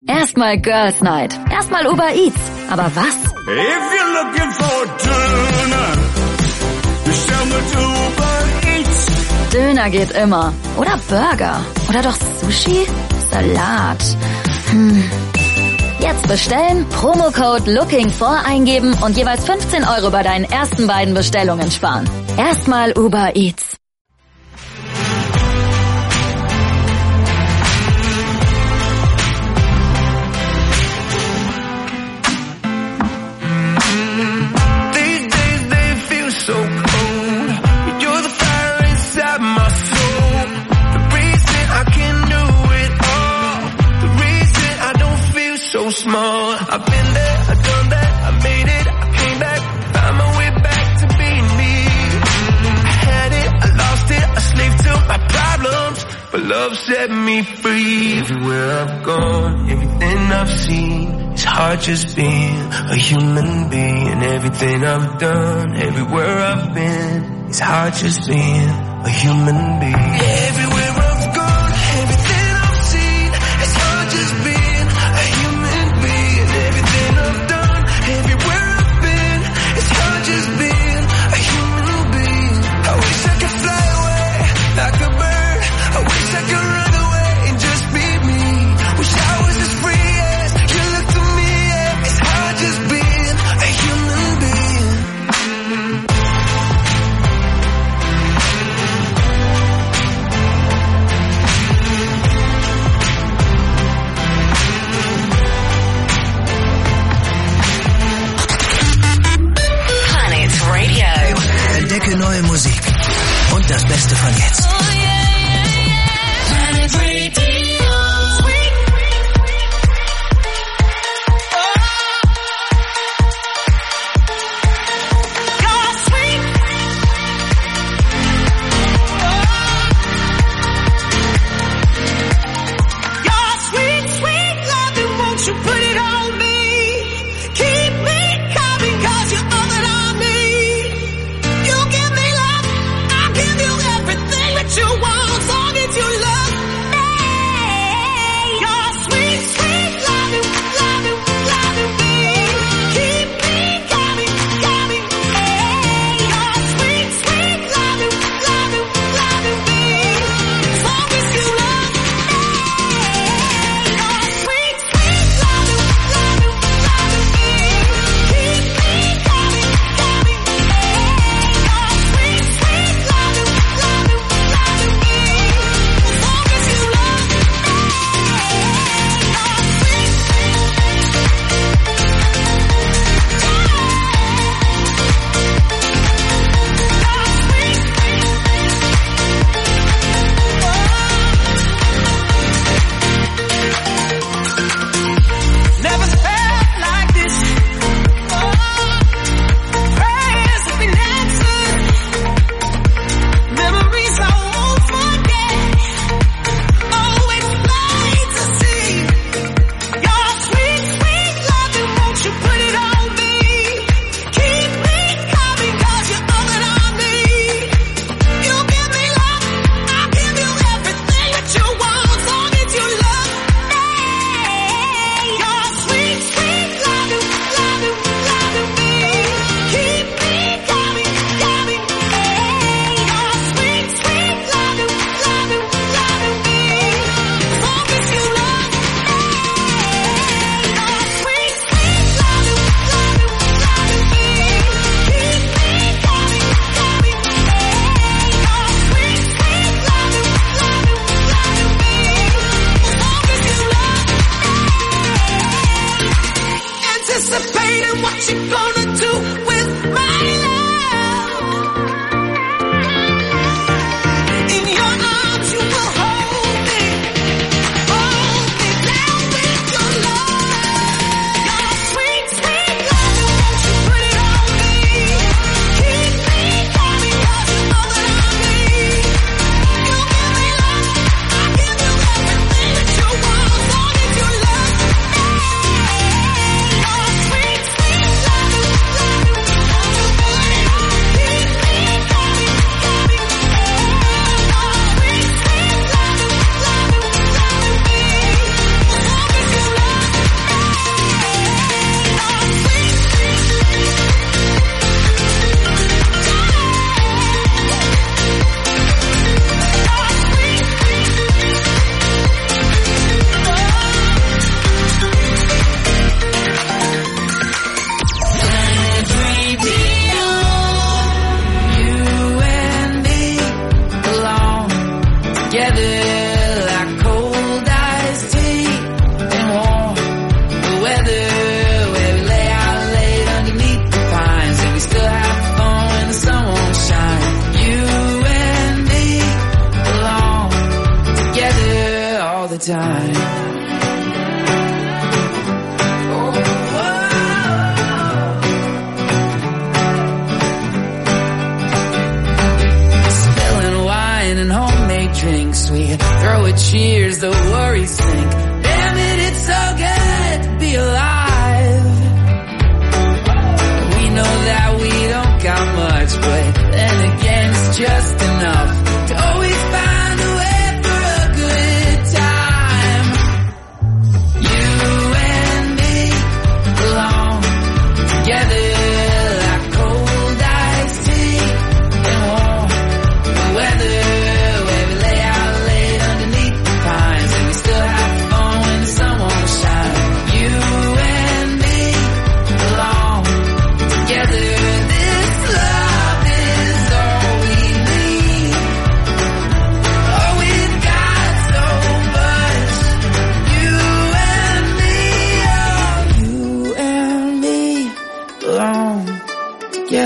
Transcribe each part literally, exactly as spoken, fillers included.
Erstmal Girls Night. Erstmal Uber Eats. Aber was? If you're looking for Döner, bestell mit Uber Eats. Döner geht immer. Oder Burger. Oder doch Sushi? Salat. Hm. Jetzt bestellen, Promocode Looking for eingeben und jeweils fünfzehn Euro bei deinen ersten beiden Bestellungen sparen. Erstmal Uber Eats. Small. I've been there, I've done that, I made it, I came back, found my way back to being me. I had it, I lost it, I slaved to my problems, but love set me free. Everywhere I've gone, everything I've seen, it's hard just being a human being. Everything I've done, everywhere I've been, it's hard just being a human being. Everywhere I've gone, everything I've seen, it's hard just being everywhere I've been, it's hard just being a human being. I wish I could fly away like a bird. I wish I could run away and just be me. Wish I was as free as you look to me. Yeah. It's hard just being a human being. Entdecke neue Musik und das Beste von jetzt. Oh yeah, yeah, yeah. Planet Radio. Everything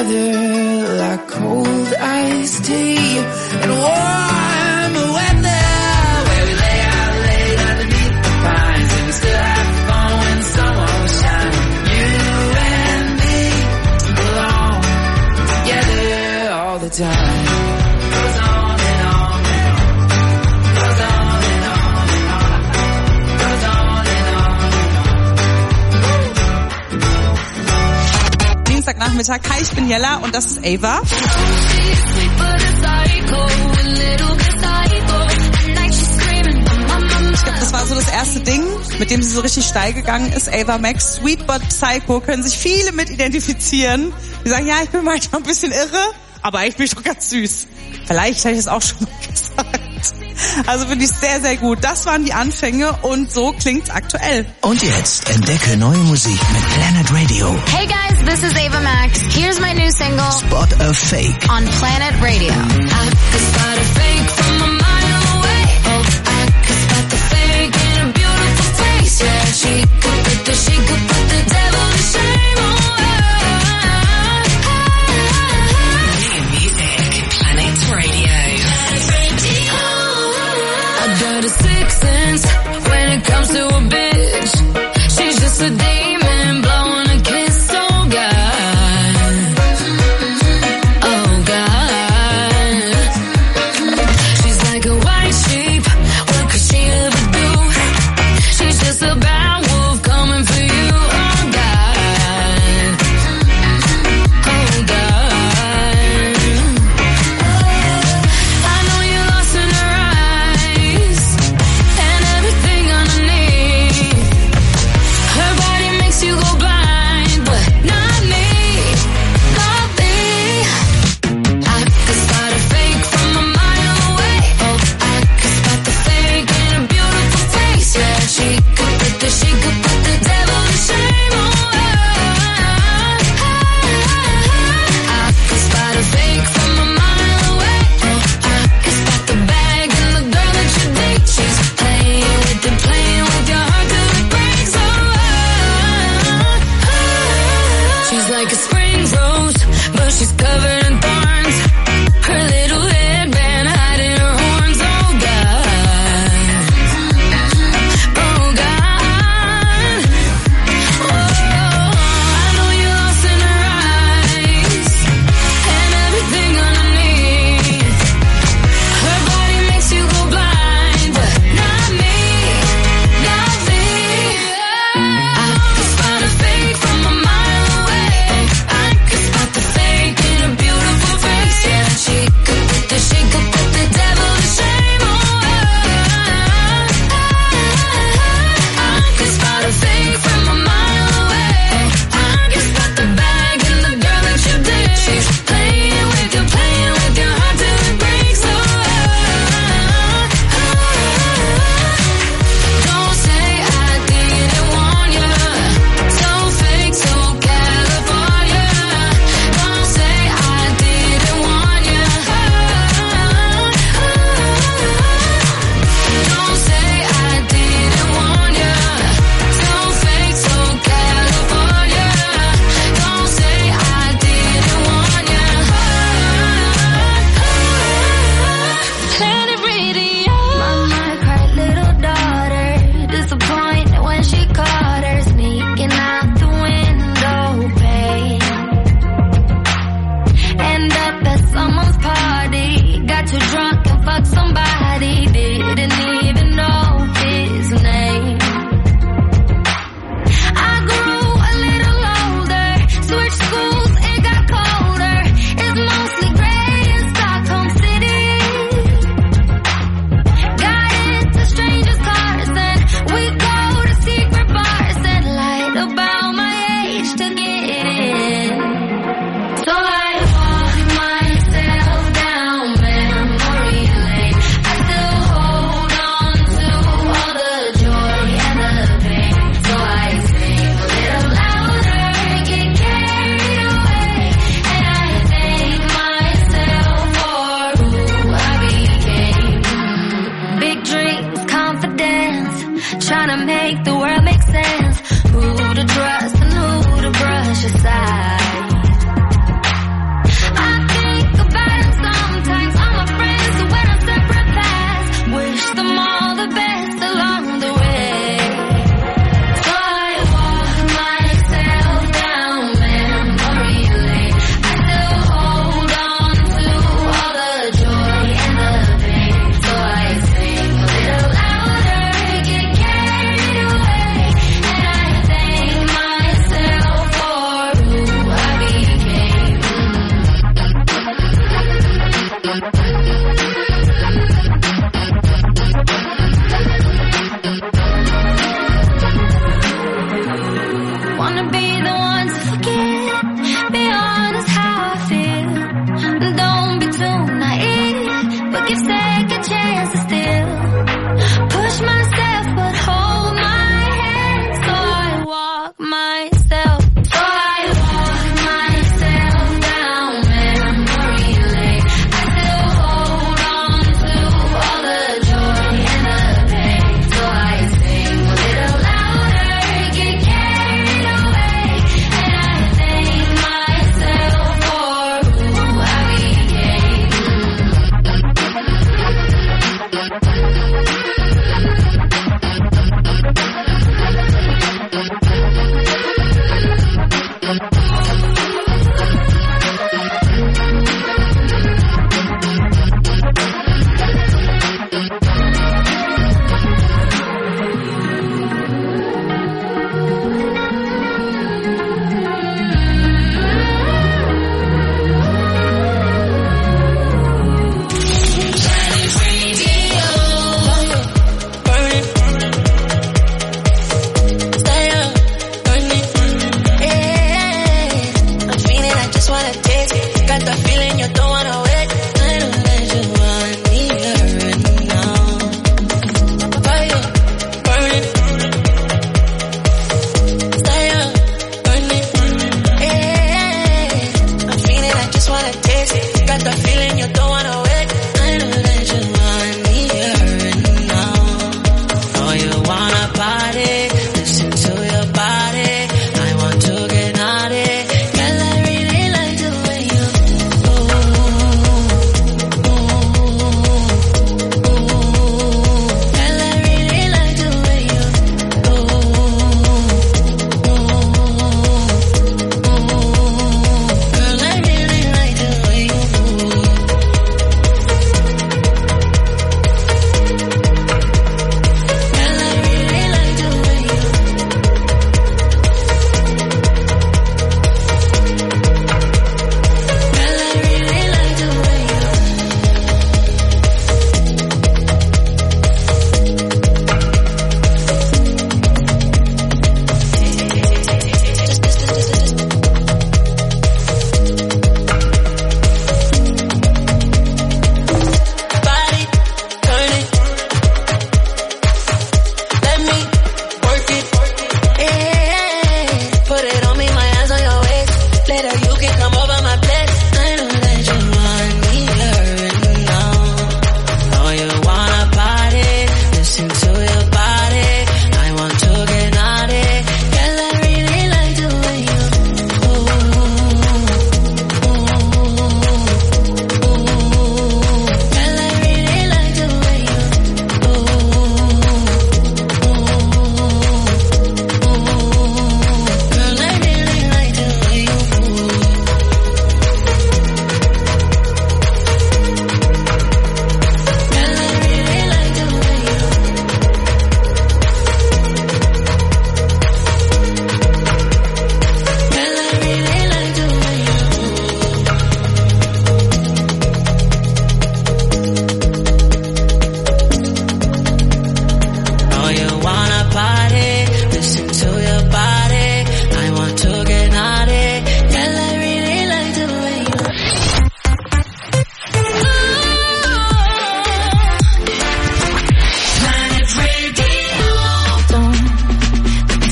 together like cold iced tea and warm weather, where we lay out late underneath the pines and we still have fun when the sun won't shine. You and me belong together all the time. Goes on and on and on. Goes on and on and on. Goes on and on and on. Dienstagnachmittag. Hi, ich bin Jella und das ist Ava. Ich glaube, das war so das erste Ding, mit dem sie so richtig steil gegangen ist. Ava Max, Sweet But Psycho, können sich viele mit identifizieren. Die sagen, ja, ich bin manchmal ein bisschen irre, aber eigentlich bin ich doch ganz süß. Vielleicht habe ich das auch schon mal gesagt. Also finde ich sehr, sehr gut. Das waren die Anfänge und so klingt's aktuell. Und jetzt entdecke neue Musik mit Planet Radio. Hey guys, this is Ava Max. Here's my new single, Spot a Fake. on Planet Radio. I could spot a fake from a mile away. Oh, I could spot the fake in a beautiful face. Yeah, she could put the, she could put the devil to shame. Oh, New music, Planet Radio. I got a sixth sense when it comes to a bitch. She's just a demon blowing a kiss. Oh God, oh God. She's like a white sheep. What could she ever do? She's just a bad wolf coming for you. Oh God, oh God. I know you're lost in her eyes and everything underneath. Her body makes you go blind, but not me, not me. I could spot a fake from a mile away. Oh, I could spot the fake in a beautiful face. Yeah, she could put the, she could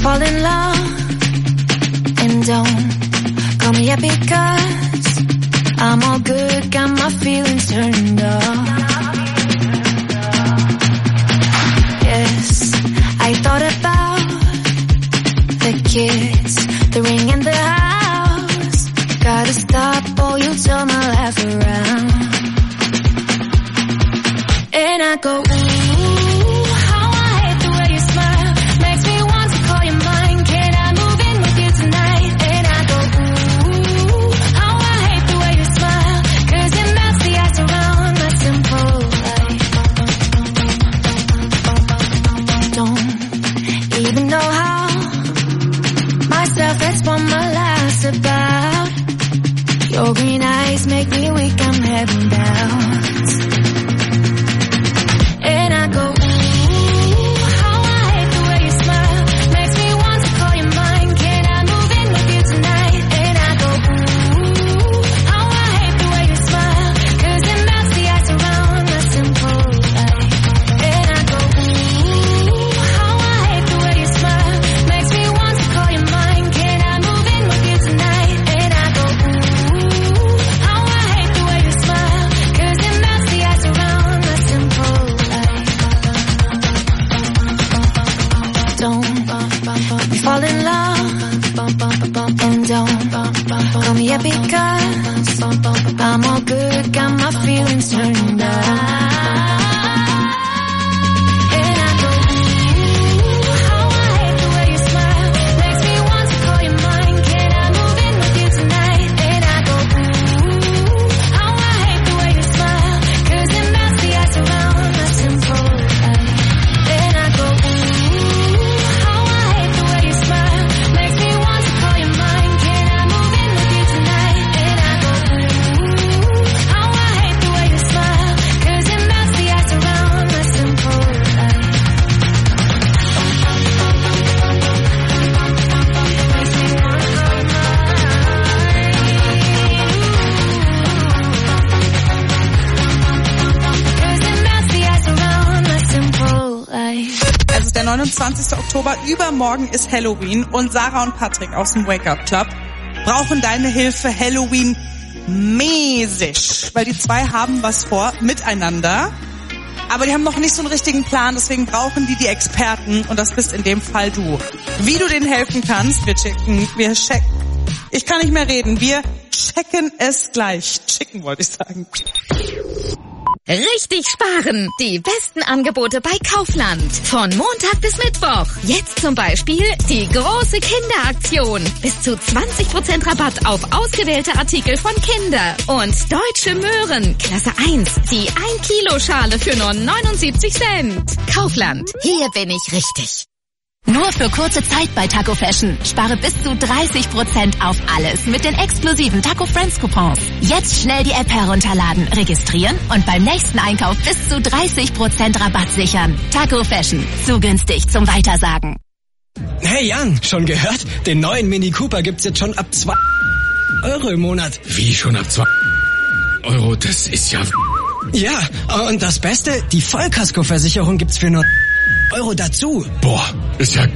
fall in love and don't call me yet because I'm all good, got my feelings turned off. Yes, I thought about the kids, the ring and the house. Gotta stop or you turn my life around. And I go, ooh, how I hate the way you smile. Makes me want to call you mine. Can I move in with you tonight? And I go, ooh, how I hate the way you smile. Cause it melts the ice around my simple life. Don't even know how myself, that's what my life's about. Your green eyes make me weak, I'm heaven bound. And I go, ooh, how I hate the way you smile. Makes me want to call you mine. Can I move in with you tonight? And I go, ooh, how I hate the way you smile. Cause it melts the ice around my simple life. And I go, ooh, how I hate the way you smile. Makes me want to call you mine. Can I move in with you tonight? And I go, ooh, how I hate the way you smile. Cause it melts the ice around my simple life. Don't we fall in love and don't call me yet because I'm all good, got my feelings turned on. And I go, ooh, how I hate the way you smile. Makes me want to call you mine. Can I move in with you tonight? And I go, ooh, how I hate the way you smile. Cause it melts the ice around my simple life. And I go, ooh, how I hate the way you smile. Makes me want to call you mine. Can I move in with you tonight? And I go, ooh, how I hate the way you smile. Cause it melts the ice around my simple life. Makes me want to call you mine. Cause it melts the ice around my simple life. Es ist der neunundzwanzigste Oktober, übermorgen ist Halloween und Sarah und Patrick aus dem Wake Up Club brauchen deine Hilfe Halloween-mäßig, weil die zwei haben was vor miteinander, aber die haben noch nicht so einen richtigen Plan, deswegen brauchen die die Experten und das bist in dem Fall du. Wie du denen helfen kannst, wir checken, wir checken, ich kann nicht mehr reden, wir checken es gleich. Checken wollte ich sagen. Richtig sparen! Die besten Angebote bei Kaufland. Von Montag bis Mittwoch. Jetzt zum Beispiel die große Kinderaktion. Bis zu zwanzig Prozent Rabatt auf ausgewählte Artikel von Kinder. Und deutsche Möhren. Klasse eins. Die ein Kilo Schale für nur neunundsiebzig Cent. Kaufland. Hier bin ich richtig. Nur für kurze Zeit bei Taco Fashion. Spare bis zu dreißig Prozent auf alles mit den exklusiven Taco Friends Coupons. Jetzt schnell die App herunterladen, registrieren und beim nächsten Einkauf bis zu dreißig Prozent Rabatt sichern. Taco Fashion. Zu günstig zum Weitersagen. Hey Jan, schon gehört? Den neuen Mini Cooper gibt's jetzt schon ab zwei Euro im Monat. Wie schon ab zwei Euro? Das ist ja... Ja, und das Beste, die Vollkaskoversicherung gibt's für nur Euro dazu. Boah, ist ja...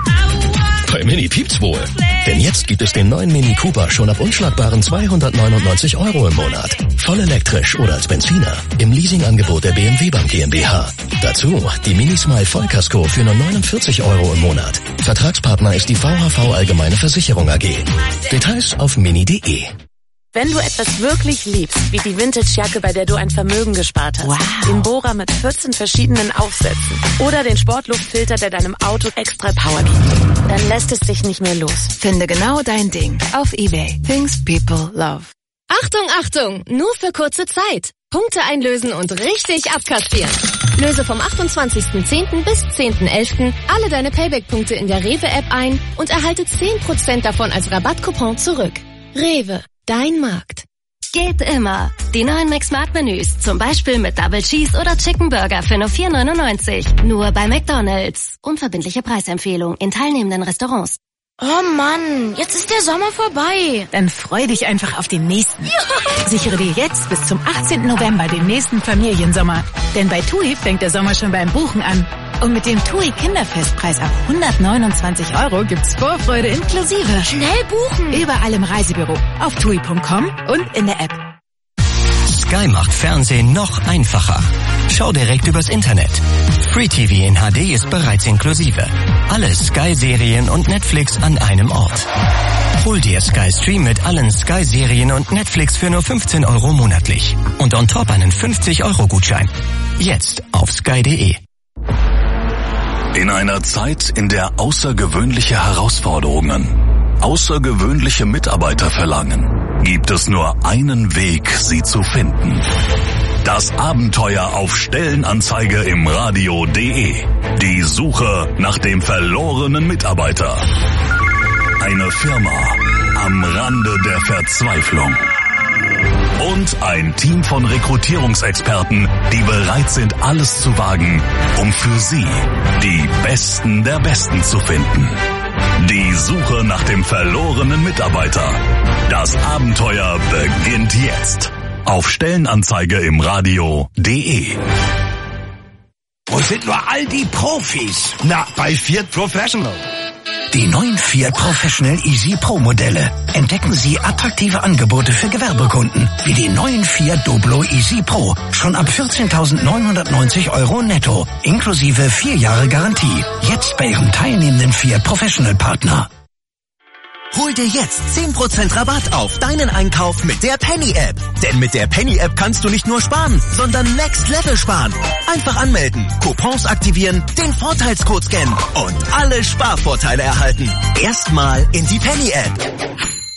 Bei Mini piept's wohl. Denn jetzt gibt es den neuen Mini Cooper schon ab unschlagbaren zweihundertneunundneunzig Euro im Monat. Voll elektrisch oder als Benziner. Im Leasingangebot der B M W Bank GmbH. Dazu die Mini Smile Vollkasko für nur neunundvierzig Euro im Monat. Vertragspartner ist die V H V Allgemeine Versicherung A G. Details auf mini punkt de. Wenn du etwas wirklich liebst, wie die Vintage-Jacke, bei der du ein Vermögen gespart hast, wow. Den Bohrer mit vierzehn verschiedenen Aufsätzen oder den Sportluftfilter, der deinem Auto extra Power gibt, dann lässt es dich nicht mehr los. Finde genau dein Ding auf eBay. Things people love. Achtung, Achtung! Nur für kurze Zeit. Punkte einlösen und richtig abkassieren. Löse vom achtundzwanzigsten zehnten bis zehnten elften alle deine Payback-Punkte in der Rewe-App ein und erhalte zehn Prozent davon als Rabattcoupon zurück. Rewe. Dein Markt. Geht immer. Die neuen Mix-Smart-Menüs, zum Beispiel mit Double Cheese oder Chicken Burger für nur vier neunundneunzig. Nur bei McDonald's. Unverbindliche Preisempfehlung in teilnehmenden Restaurants. Oh Mann, jetzt ist der Sommer vorbei. Dann freu dich einfach auf den nächsten. Ja. Sichere dir jetzt bis zum achtzehnten November den nächsten Familiensommer. Denn bei TUI fängt der Sommer schon beim Buchen an. Und mit dem TUI Kinderfestpreis ab hundertneunundzwanzig Euro gibt's Vorfreude inklusive. Schnell buchen! Überall im Reisebüro, auf tui punkt com und in der App. Sky macht Fernsehen noch einfacher. Schau direkt übers Internet. Free T V in H D ist bereits inklusive. Alle Sky-Serien und Netflix an einem Ort. Hol dir Sky Stream mit allen Sky-Serien und Netflix für nur fünfzehn Euro monatlich. Und on top einen fünfzig Euro Gutschein. Jetzt auf sky punkt de. In einer Zeit, in der außergewöhnliche Herausforderungen, außergewöhnliche Mitarbeiter verlangen, gibt es nur einen Weg, sie zu finden. Das Abenteuer auf Stellenanzeige im Radio punkt de. Die Suche nach dem verlorenen Mitarbeiter. Eine Firma am Rande der Verzweiflung. Und ein Team von Rekrutierungsexperten, die bereit sind, alles zu wagen, um für Sie die Besten der Besten zu finden. Die Suche nach dem verlorenen Mitarbeiter. Das Abenteuer beginnt jetzt. Auf Stellenanzeige im Radio punkt de. Wo sind nur all die Profis? Na, bei Fiat Professional. Die neuen Fiat Professional Easy Pro Modelle. Entdecken Sie attraktive Angebote für Gewerbekunden, wie die neuen Fiat Doblo Easy Pro. Schon ab vierzehntausendneunhundertneunzig Euro netto, inklusive vier Jahre Garantie. Jetzt bei Ihrem teilnehmenden Fiat Professional Partner. Hol dir jetzt zehn Prozent Rabatt auf deinen Einkauf mit der Penny-App. Denn mit der Penny-App kannst du nicht nur sparen, sondern Next Level sparen. Einfach anmelden, Coupons aktivieren, den Vorteilscode scannen und alle Sparvorteile erhalten. Erstmal in die Penny-App.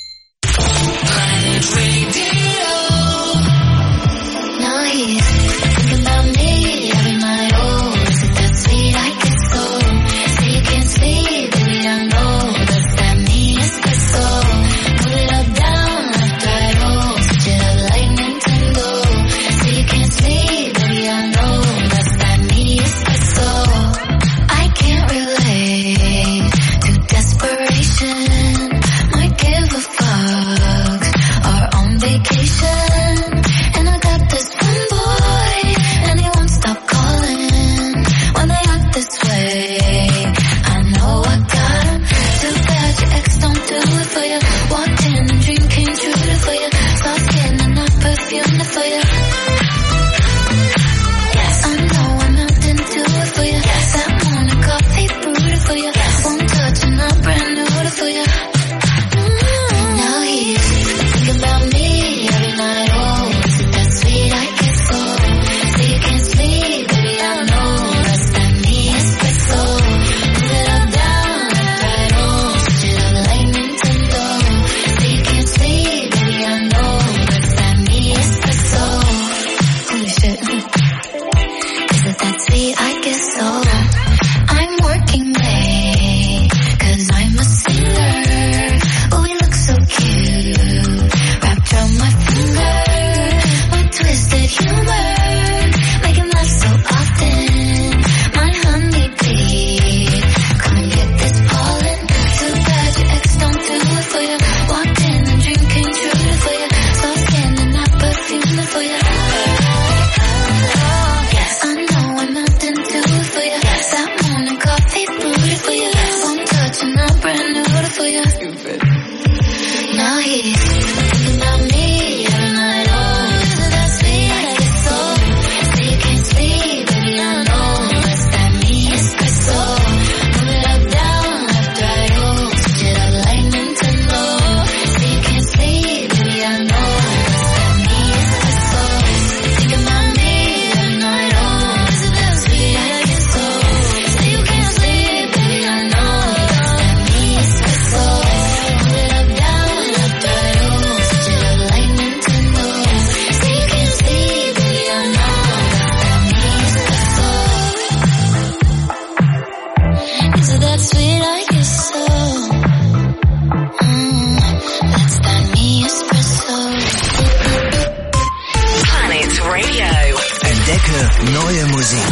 Neue Musik.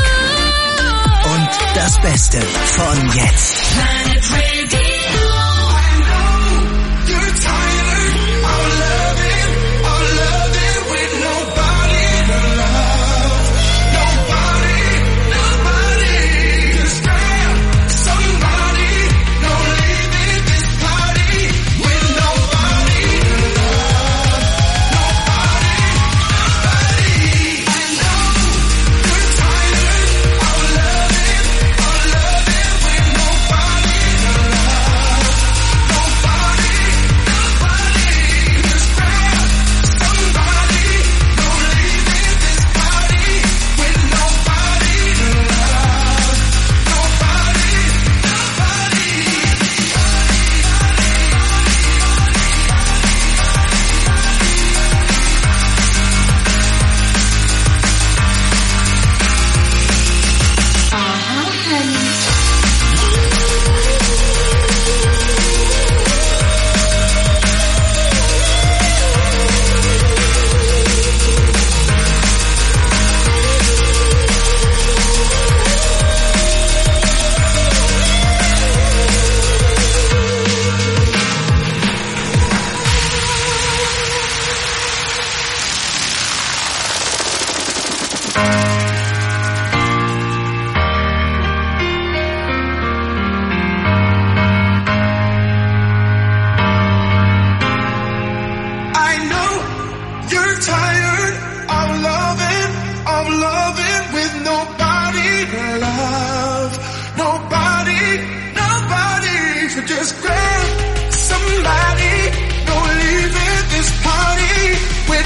Und das Beste von jetzt.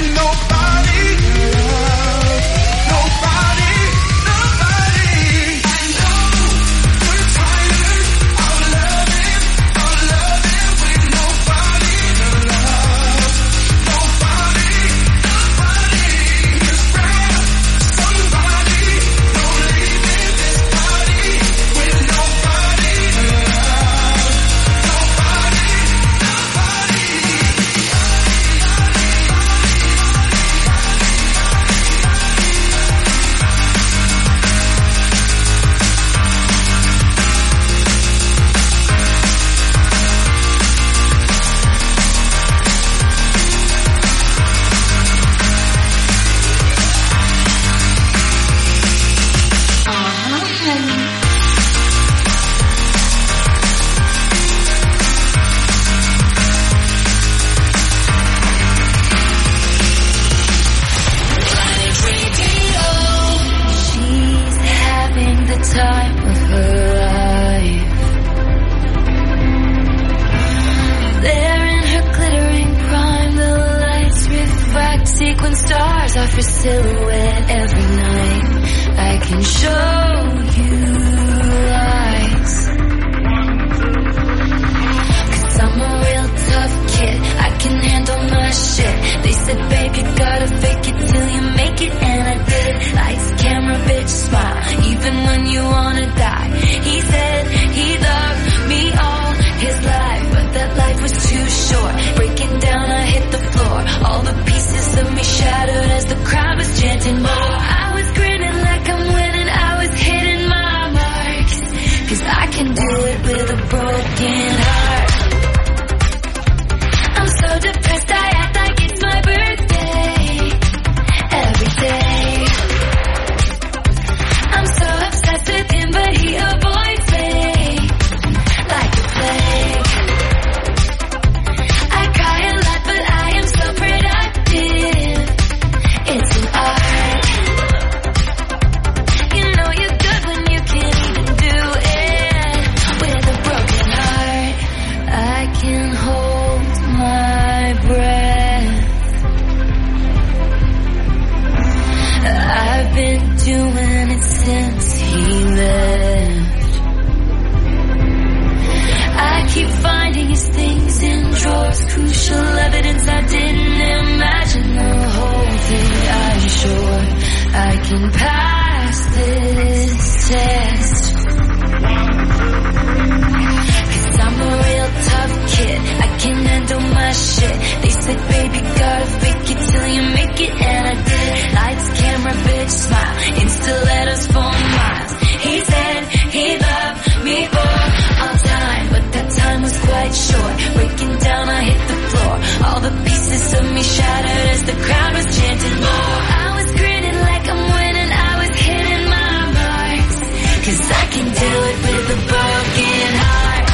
Silhouette every night. I can show you lights. 'Cause I'm a real tough kid. I can handle my shit. They said, babe, you gotta fake it till you make it, and I did it. Lights, camera, bitch, smile. Even when you wanna die. He said he loved me all his life, but that life was too short. Breaking down, I hit the floor. All the pieces of me shattered as the crowd was chanting more. I was grinning like I'm winning. I was hitting my marks. 'Cause I can do it with a broken heart. I'm so depressed, I act like it's my birthday. Every day. I'm so obsessed with him, but he avoids me like a plague. I cry a lot, but I am so productive. It's an art. You know you're good when you can't even do it with a broken heart. I can hold my breath. I've been doing it since he left. I keep finding his things in drawers, crucial evidence I didn't imagine. The whole thing, I'm sure I can pass this test. 'Cause I'm a real tough kid. I can handle my shit. They said, baby, gotta fake it till you make it, and I did. Lights, camera, bitch, smile. Insta letters for miles. He said he loved me for all time, but that time was quite short. Breaking down, I hit the floor. All the pieces of me shattered as the crowd was chanting more. I was grinning like I'm winning. I was hitting my marks. 'Cause I can do it with a broken heart.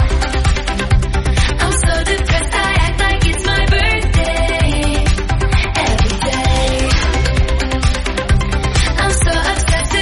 I'm so depressed, I act like it's my birthday. Every day. I'm so obsessed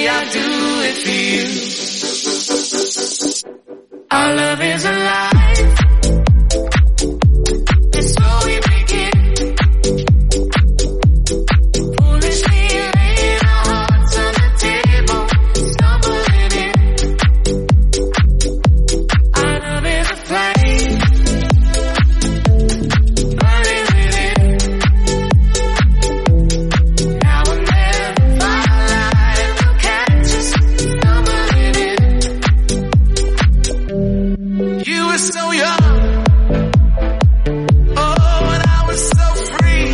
baby, I'll do it for you. Our love is alive. It's so we begin. Foolishly laying our hearts on the table, stumbling in. Our love is a flame, burning within. Now and then, firelight will catch us stumbling in. You were so young, oh, and I was so free.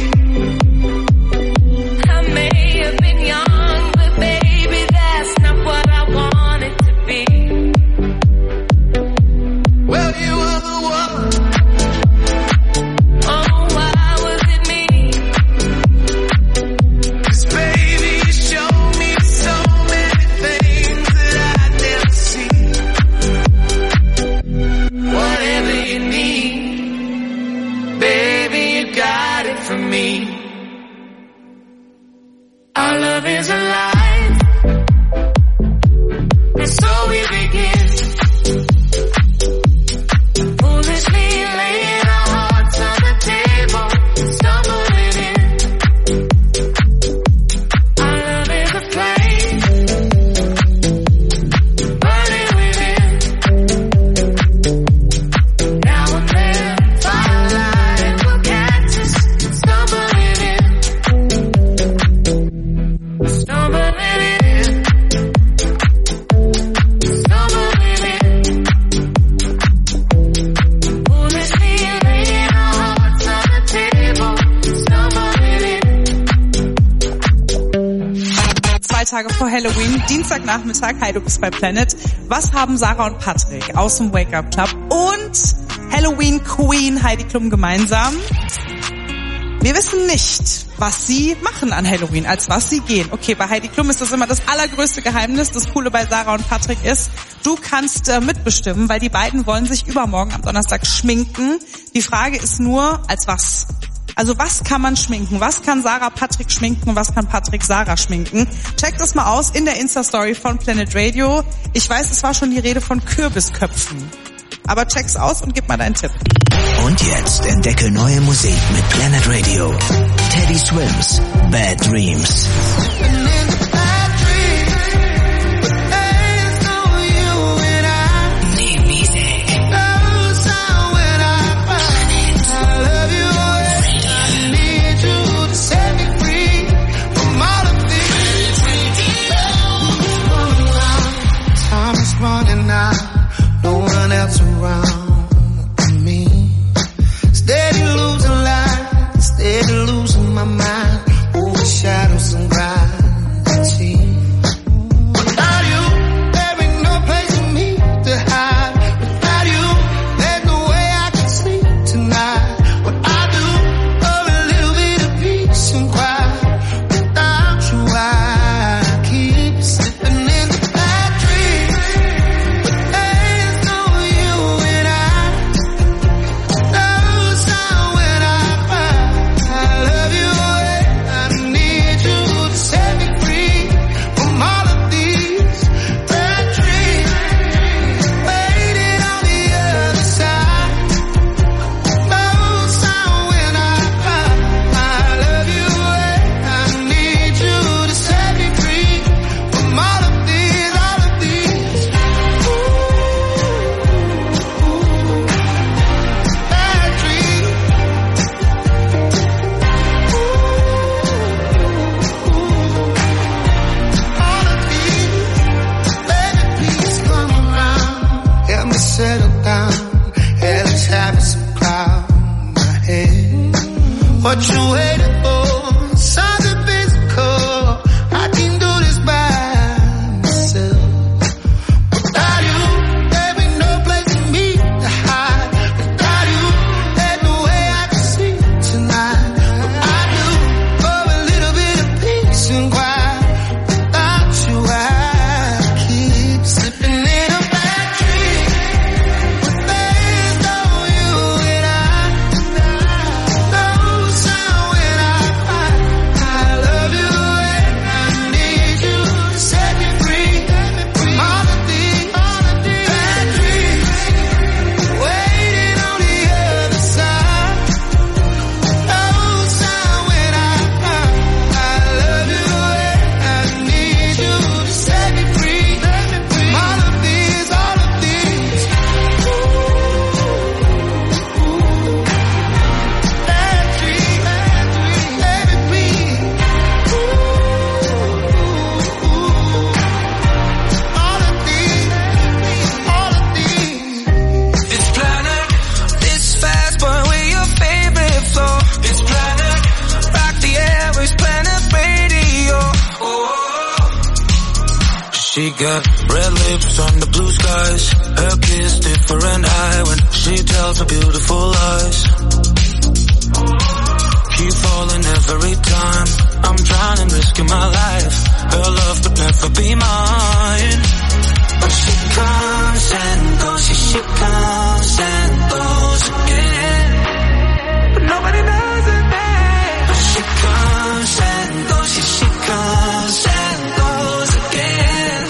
I may have been young, but baby, that's not what I wanted to be. Well, you were the one. Oh, why was it me? 'Cause baby, you showed me so many things that I'd never seen. Whatever you need, baby, you got it from me. Our love is alive, and so we begin. Foolishly laying our hearts on the table, stumbling in. Our love is a flame, burning within. Now and then, firelight will catch us stumbling in. Stumbling in. Stumbling in. Foolishly laying our hearts on the table, stumbling in. Zwei Tage vor Halloween, Dienstagnachmittag, hi, du bist bei Planet. Was haben Sarah und Patrick aus dem Wake-Up Club und Halloween Queen Heidi Klum gemeinsam? Wir wissen nicht, was sie machen an Halloween, als was sie gehen. Okay, bei Heidi Klum ist das immer das allergrößte Geheimnis. Das Coole bei Sarah und Patrick ist, du kannst äh, mitbestimmen, weil die beiden wollen sich übermorgen am Donnerstag schminken. Die Frage ist nur, als was? Also was kann man schminken? Was kann Sarah Patrick schminken und was kann Patrick Sarah schminken? Check das mal aus in der Insta-Story von Planet Radio. Ich weiß, es war schon die Rede von Kürbisköpfen. Aber check's aus und gib mal deinen Tipp. Und jetzt entdecke neue Musik mit Planet Radio. Teddy Swims, Bad Dreams. Running out, no one else around me. Steady losing light, steady losing my mind. Over shadows and grinds. She got red lips on the blue skies. Her kiss different high when she tells her beautiful lies. Keep falling every time. I'm trying and risking my life. Her love could never be mine. But she comes and goes. She, she comes and goes again. But nobody knows her name. But she comes and goes. She, she comes and goes again.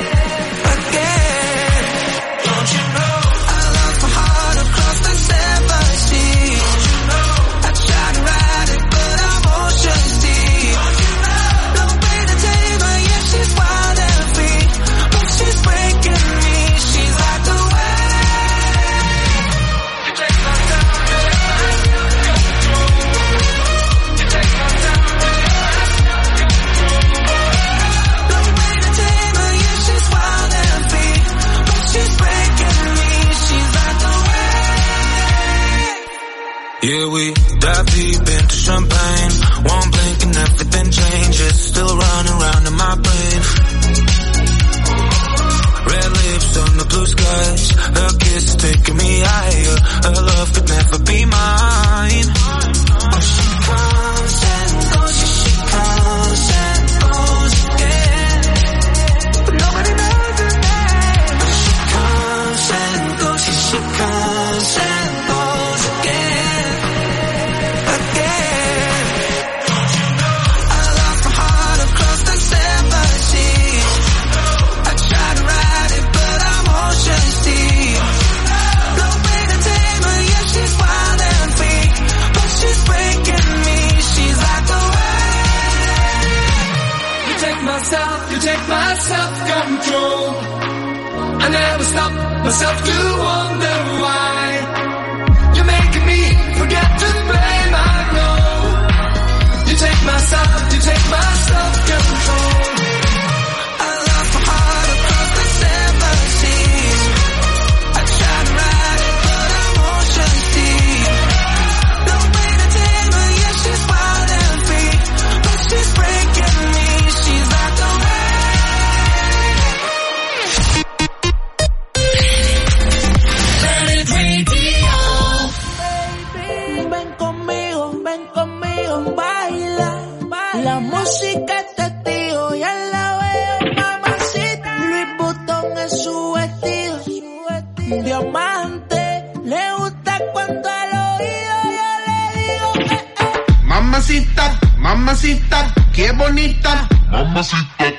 Again. Don't you know I lost my heart across the seven seas. Don't you know I tried to ride it but I'm oceans deep. Don't you know no way to tame her, yeah she's wild and free. But she's breaking me, she's like the wave. You take my time, you take my control. You take my time, you take my control. No way to tame her, yeah she's wild and free. But she's breaking me, she's like the wave. Yeah, we dive deep into champagne. One blink and everything changes. Still running round in my brain. Red lips on the blue skies. Her kiss is taking me higher. Her love could never be mine. But she comes and goes. She, she comes and goes again. But nobody knows her name. But she comes and goes. She, she comes and goes again. Again. I lost my heart across the seven seas. I tried to ride it, but I'm oceans deep. No way to tame her, yeah she's wild and free. But she's breaking me, she's like a wave. You take my self, you take my self-control. I never stop myself to wonder why. You're making me forget to blame, I know. You take my self, you take my self-control. I lost my heart across the seven seas. I tried to ride it, but I'm oceans deep. No way to tame her, yeah she's wild and free. But she's breaking me, she's like a wave. Planet Radio. Ven conmigo, ven conmigo, baila, baila. La música es testigo, ya la veo, mamacita. Louis Vuitton es su vestido, diamante. Le gusta cuando al oído yo le digo, eh, eh. Mamacita, mamacita, qué bonita. Mamacita.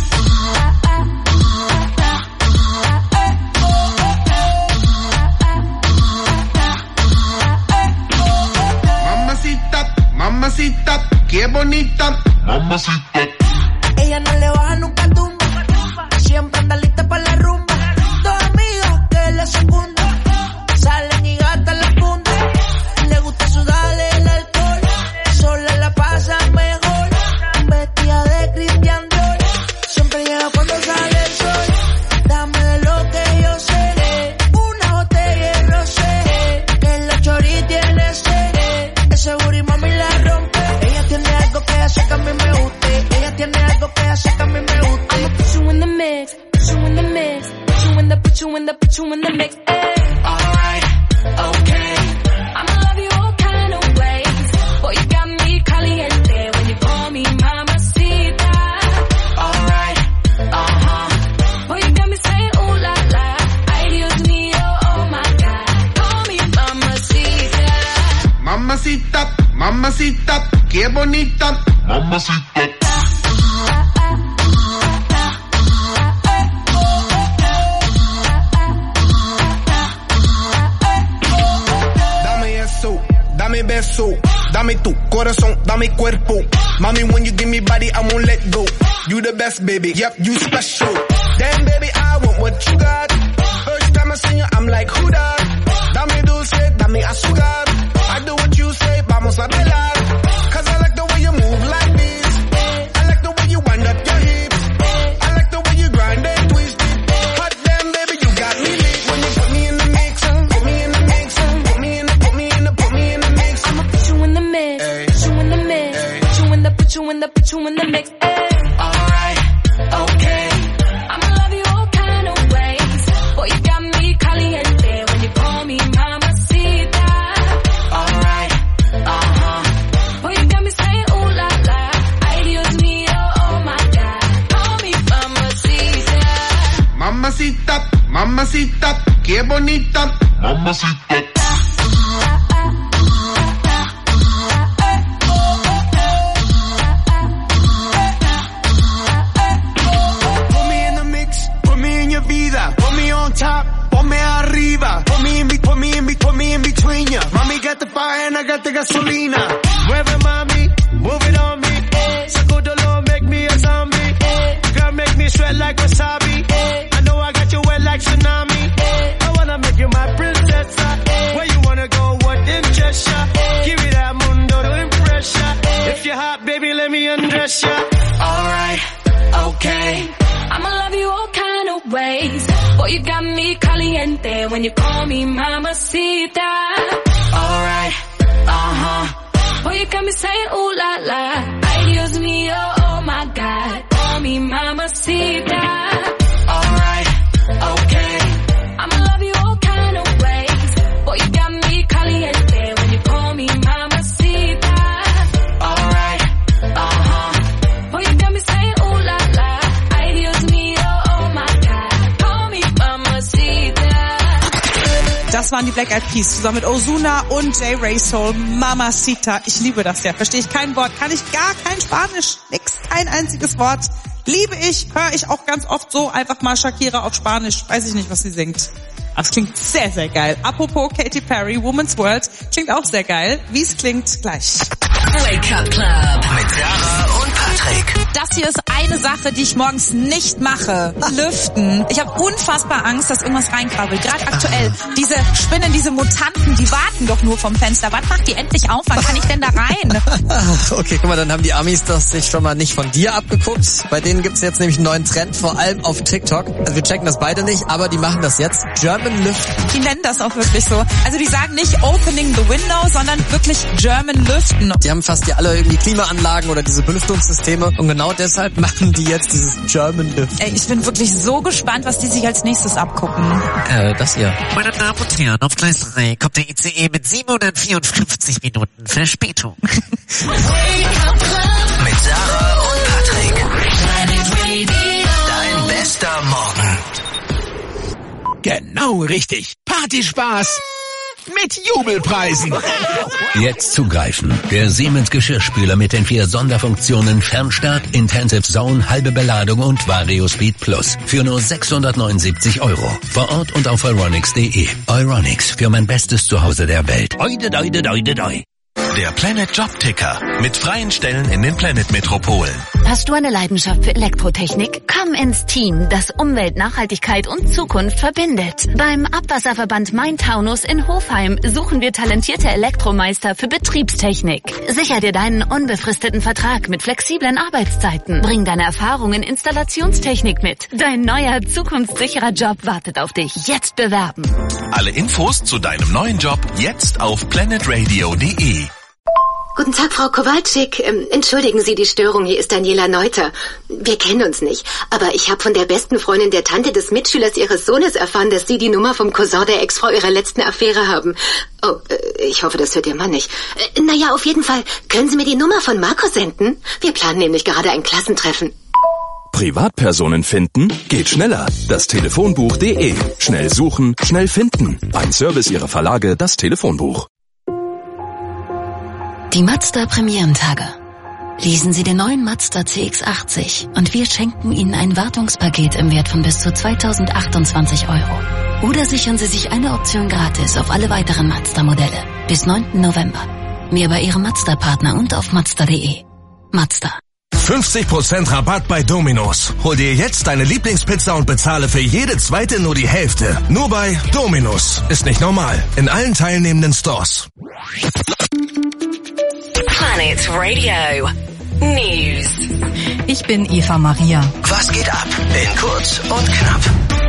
Mamacita, mamacita, qué bonita. Mamacita. Ella no le baja nunca al tumba, siempre anda lista para la rumba. Dos amigas que la secundan, salen y gastan la funda. Le gusta sudarle el alcohol, sola la pasa mejor. Vestida de Christian Dior, siempre llega cuando sale el sol. Dame de lo que yo sé, una botella de rosé, que la chori tiene sed. Ese booty mami la rompe. Ella tiene algo que hace que a mí me guste. Ella tiene algo que hace que a mí me guste. I'ma put you in the mix, put you in the mix, put you in the, put you in the, put you in the mix. Ay. Alright, okay. I'ma love you all kind of ways. Boy, you got me caliente when you call me mamacita. Alright, uh-huh. Boy, you got me saying ooh la la. Ay, Dios mío, oh my God. Call me mamacita. Mamacita, mamacita, qué bonita. Mamacita. Dame eso, dame beso, dame tu corazón, dame cuerpo. Mami, when you give me body, I won't let go. You the best, baby, yep, you special. Damn, baby, I want what you got. First time I seen you, I'm like, who that? Dame dulce, dame azúcar. I do what you say, vamos a bailar. Cause I like the way you move like this. I like the way you wind up your hips. I like the way you grind and twist it. Hot damn, baby, you got me lit. When you put me in the mix, put me in the mix, put me in the, put me in the, put me in the mix. I'ma put you in the mix, Ay. put you in the mix, Ay. put you in the, put you in the, put you in the mix. Ay. Alright, okay. I'ma Mamacita, mamacita, qué bonita. Mamacita. Put me in the mix, put me in your vida. Put me on top, ponme arriba. Put me in, be- put me in, be- put me in between ya. Mommy got the fire and I got the gasolina. Mueve mami, move it on me. Sacudolo, make me a zombie. Girl, make me sweat like wasabi. I know I got you wet like tsunami. I wanna make you my princess. Where you wanna go, what interest ya? Give me that mundo to impress ya. If you're hot, baby, let me undress ya. Alright, okay. I'ma love you all kind of ways. Boy, you got me caliente when you call me mamacita. Alright, uh-huh. Boy, you got me saying ooh la la. Ay, Dios mío, oh my God. Call me mamacita. Alright, okay. I'ma love you all kind of ways. Boy, you got me caliente when you call me mamacita. Alright, uh-huh. Boy, you got me saying ooh la la. Ay, Dios mío, oh my God. Call me mamacita. Das waren die Black Eyed Peas zusammen mit Ozuna und J. Ray Soul. Mamacita. Ich liebe das ja. Verstehe ich kein Wort. Kann ich gar kein Spanisch. Nix. Kein einziges Wort. Liebe ich. Höre ich auch ganz oft so. Einfach mal Shakira auf Spanisch. Weiß ich nicht, was sie singt. Aber es klingt sehr, sehr geil. Apropos Katy Perry, Woman's World. Klingt auch sehr geil. Wie es klingt, gleich. Wake Up Club mit Sarah und Patrick. Das hier ist eine Sache, die ich morgens nicht mache. Lüften. Ich habe unfassbar Angst, dass irgendwas reinkrabbelt. Gerade aktuell. Diese Spinnen, diese Mutanten, die warten doch nur vom Fenster. Wann macht die endlich auf? Wann kann ich denn da rein? Okay, guck mal, dann haben die Amis das sich schon mal nicht von dir abgeguckt. Bei denen gibt's jetzt nämlich einen neuen Trend, vor allem auf TikTok. Also wir checken das beide nicht, aber die machen das jetzt. German Lüften. Die nennen das auch wirklich so. Also die sagen nicht Opening the Window, sondern wirklich German Lüften. Die haben fast ja alle irgendwie Klimaanlagen oder diese Belüftungssysteme und genau deshalb machen die jetzt dieses German Lüften. Ey, ich bin wirklich so gespannt, was die sich als nächstes abgucken. Äh, das hier. Meine Damen und Herren, auf Gleis drei kommt der I C E mit siebenhundertvierundfünfzig Minuten Verspätung. Mit Sarah und Patrick. Dein bester Morgen. Genau richtig. Partyspaß mit Jubelpreisen. Jetzt zugreifen. Der Siemens Geschirrspüler mit den vier Sonderfunktionen Fernstart, Intensive Zone, halbe Beladung und Vario Speed Plus. Für nur sechshundertneunundsiebzig Euro. Vor Ort und auf euronics punkt de. Euronics, für mein bestes Zuhause der Welt. Oide, doide, doide, doi. Der Planet Job Ticker mit freien Stellen in den Planet Metropolen. Hast du eine Leidenschaft für Elektrotechnik? Komm ins Team, das Umwelt, Nachhaltigkeit und Zukunft verbindet. Beim Abwasserverband Main-Taunus in Hofheim suchen wir talentierte Elektromeister für Betriebstechnik. Sicher dir deinen unbefristeten Vertrag mit flexiblen Arbeitszeiten. Bring deine Erfahrung in Installationstechnik mit. Dein neuer, zukunftssicherer Job wartet auf dich. Jetzt bewerben. Alle Infos zu deinem neuen Job jetzt auf planetradio punkt de. Guten Tag, Frau Kowalczyk. Ähm, entschuldigen Sie die Störung, hier ist Daniela Neuter. Wir kennen uns nicht, aber ich habe von der besten Freundin der Tante des Mitschülers Ihres Sohnes erfahren, dass Sie die Nummer vom Cousin der Ex-Frau Ihrer letzten Affäre haben. Oh, äh, ich hoffe, das hört Ihr Mann nicht. Äh, naja, auf jeden Fall, können Sie mir die Nummer von Markus senden? Wir planen nämlich gerade ein Klassentreffen. Privatpersonen finden? Geht schneller. Das Telefonbuch punkt de. Schnell suchen, schnell finden. Ein Service Ihrer Verlage, das Telefonbuch. Die Mazda Premierentage. Lesen Sie den neuen Mazda C X achtzig und wir schenken Ihnen ein Wartungspaket im Wert von bis zu zweitausendachtundzwanzig Euro. Oder sichern Sie sich eine Option gratis auf alle weiteren Mazda-Modelle bis neunten November. Mehr bei Ihrem Mazda-Partner und auf mazda punkt de. Mazda. fünfzig Prozent Rabatt bei Domino's. Hol dir jetzt deine Lieblingspizza und bezahle für jede zweite nur die Hälfte. Nur bei Domino's. Ist nicht normal. In allen teilnehmenden Stores. Planet Radio News. Ich bin Eva Maria. Was geht ab? In kurz und knapp.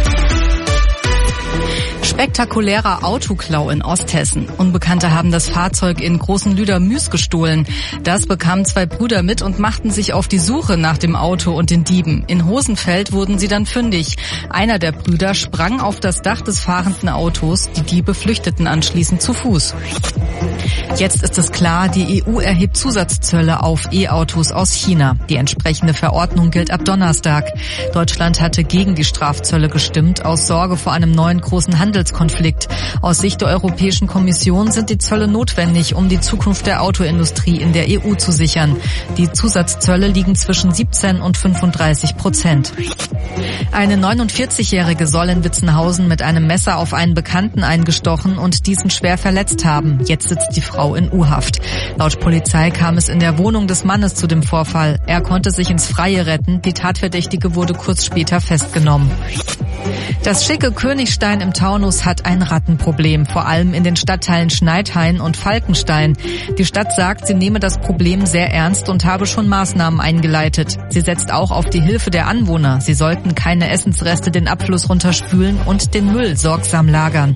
Spektakulärer Autoklau in Osthessen. Unbekannte haben das Fahrzeug in Großen Lüdermüß gestohlen. Das bekamen zwei Brüder mit und machten sich auf die Suche nach dem Auto und den Dieben. In Hosenfeld wurden sie dann fündig. Einer der Brüder sprang auf das Dach des fahrenden Autos. Die Diebe flüchteten anschließend zu Fuß. Jetzt ist es klar, die E U erhebt Zusatzzölle auf E-Autos aus China. Die entsprechende Verordnung gilt ab Donnerstag. Deutschland hatte gegen die Strafzölle gestimmt, aus Sorge vor einem neuen großen Handelskonflikt. Aus Sicht der Europäischen Kommission sind die Zölle notwendig, um die Zukunft der Autoindustrie in der E U zu sichern. Die Zusatzzölle liegen zwischen siebzehn und fünfunddreißig Prozent. Eine neunundvierzigjährige soll in Witzenhausen mit einem Messer auf einen Bekannten eingestochen und diesen schwer verletzt haben. Jetzt sitzt die Frau in U-Haft. Laut Polizei kam es in der Wohnung des Mannes zu dem Vorfall. Er konnte sich ins Freie retten. Die Tatverdächtige wurde kurz später festgenommen. Das schicke Königstein im Taunus hat ein Rattenproblem, vor allem in den Stadtteilen Schneidhain und Falkenstein. Die Stadt sagt, sie nehme das Problem sehr ernst und habe schon Maßnahmen eingeleitet. Sie setzt auch auf die Hilfe der Anwohner. Sie sollten keine Essensreste den Abfluss runterspülen und den Müll sorgsam lagern.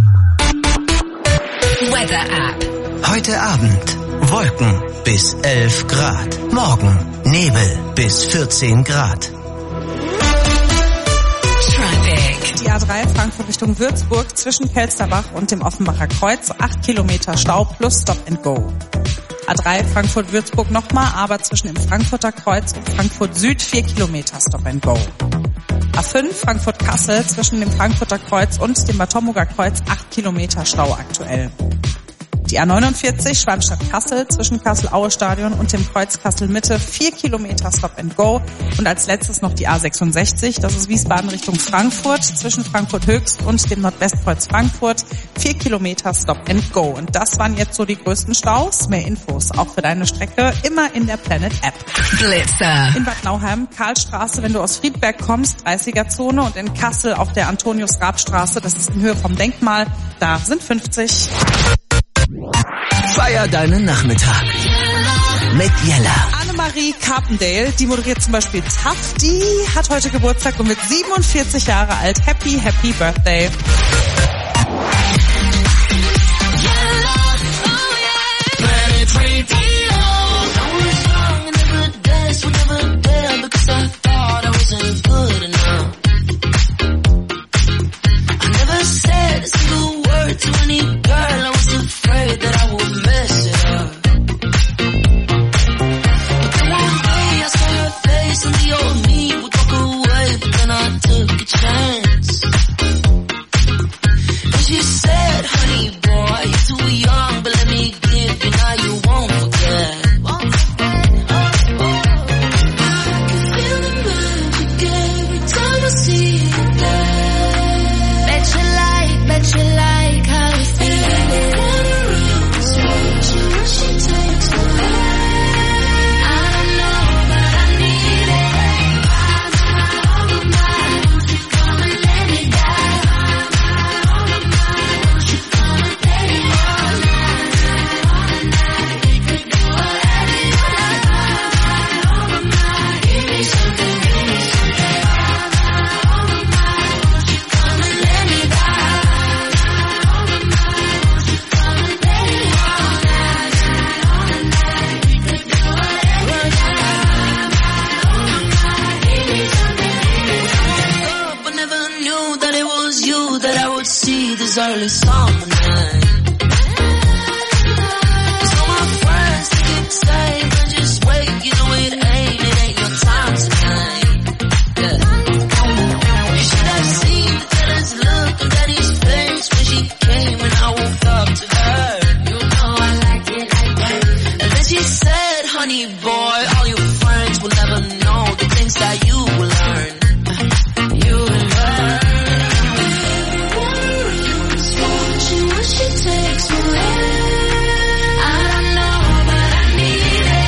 Weather App. Heute Abend Wolken bis elf Grad. Morgen Nebel bis vierzehn Grad. Die A drei Frankfurt Richtung Würzburg zwischen Kelsterbach und dem Offenbacher Kreuz. acht Kilometer Stau plus Stop and Go. A drei Frankfurt-Würzburg nochmal, aber zwischen dem Frankfurter Kreuz und Frankfurt Süd vier Kilometer Stop and Go. A fünf Frankfurt-Kassel zwischen dem Frankfurter Kreuz und dem Bad Homburger Kreuz acht Kilometer Stau aktuell. Die A neunundvierzig Schwalmstadt-Kassel zwischen Kassel-Aue-Stadion und dem Kreuz Kassel-Mitte vier Kilometer Stop and Go. Und als letztes noch die A sechsundsechzig, das ist Wiesbaden Richtung Frankfurt zwischen Frankfurt-Höchst und dem Nordwestkreuz Frankfurt vier Kilometer Stop and Go. Und das waren jetzt so die größten Staus. Mehr Infos auch für deine Strecke immer in der Planet App. Blitzer. In Bad Nauheim, Karlstraße, wenn du aus Friedberg kommst, dreißiger-Zone, und in Kassel auf der Antonius-Grab-Straße, das ist in Höhe vom Denkmal, da sind fünfzig. Feier deinen Nachmittag mit Jella. Annemarie Carpendale, die moderiert zum Beispiel Tough, die hat heute Geburtstag und wird siebenundvierzig Jahre alt. Happy, happy Birthday. early summer night. Cause all my friends think it's safe, but just wait, you know it ain't, it ain't your time tonight. Yeah. You should have seen the tenant's look on Daddy's face when she came and I woke up to her. You know I like it like that. And then she said, honey boy, all your friends will never know the things that you will learn. You will learn. She takes away. I don't know, but I need it.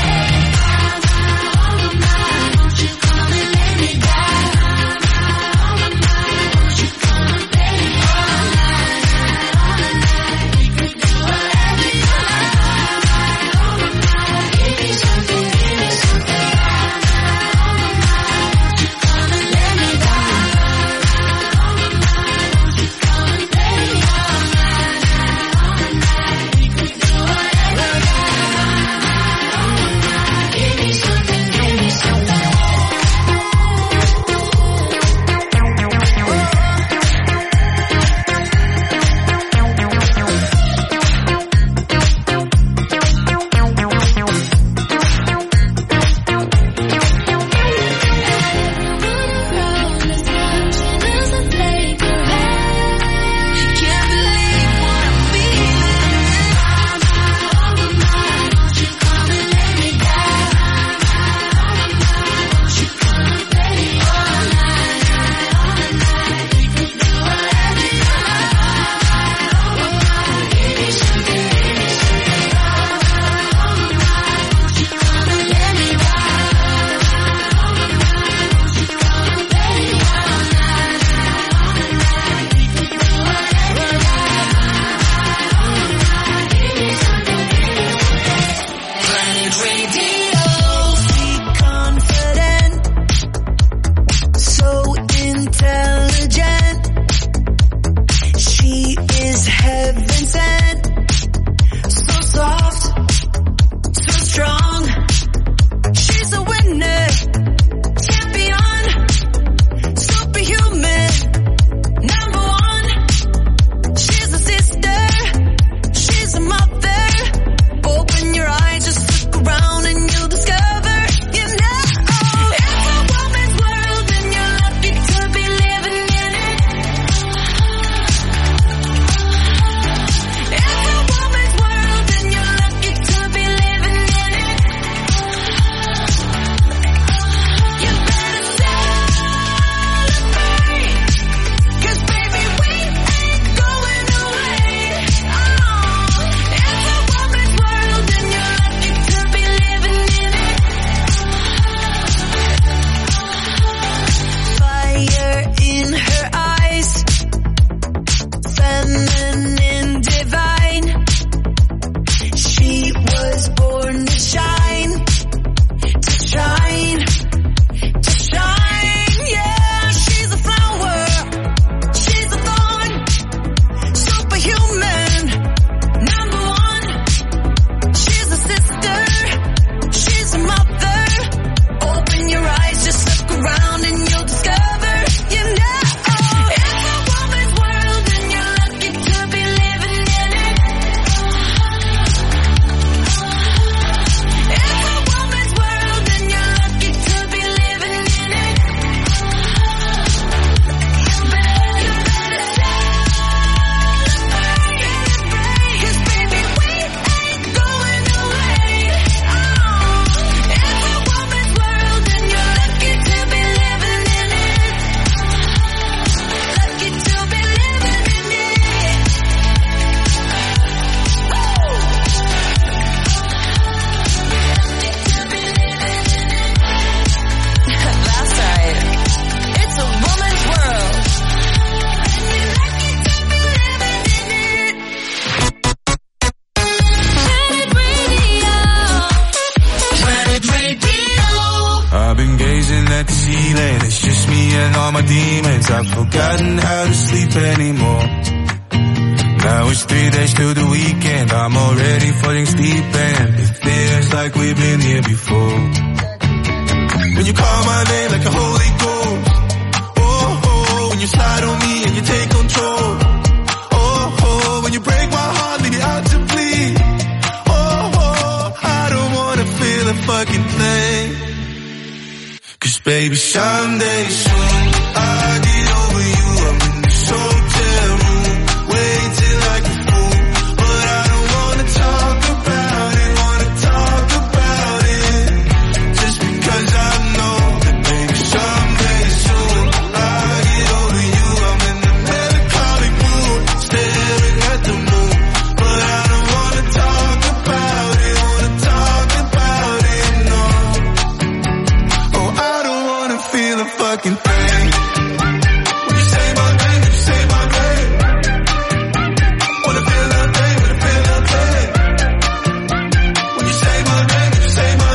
weekends. I've forgotten how to sleep anymore. Now it's three days till the weekend. I'm already falling deep and it feels like we've been here before. When you call my name like a Holy Ghost. Oh, oh, when you slide on me and you take control. Oh, oh, when you break my heart, leave me out to bleed. Oh, oh, I don't wanna feel a fucking thing. Cause baby, someday soon I'll get over you. I'm in this hotel room, waiting like a fool. But I don't wanna talk about it, wanna talk about it. Just because I know that baby, someday soon I'll get over you. I'm in the melancholic mood, staring at the moon. But I don't wanna talk about it, wanna talk about it, no. Oh, I don't wanna feel a fucking thing. When you say my name, you say my name. Wanna feel that thing, wanna feel that thing. When you say my name, you say my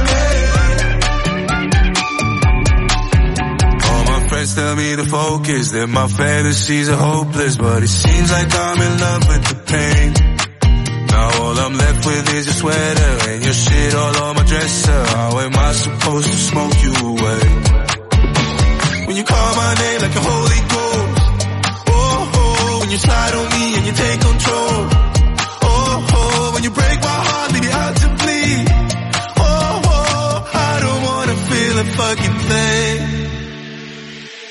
name. All my friends tell me to focus, that my fantasies are hopeless. But it seems like I'm in love with the pain. Now all I'm left with is your sweater and your shit all on my dresser. How am I supposed to smoke you away? When you call my name like a Holy Ghost. Oh, oh, when you slide on me and you take control. Oh, oh, when you break my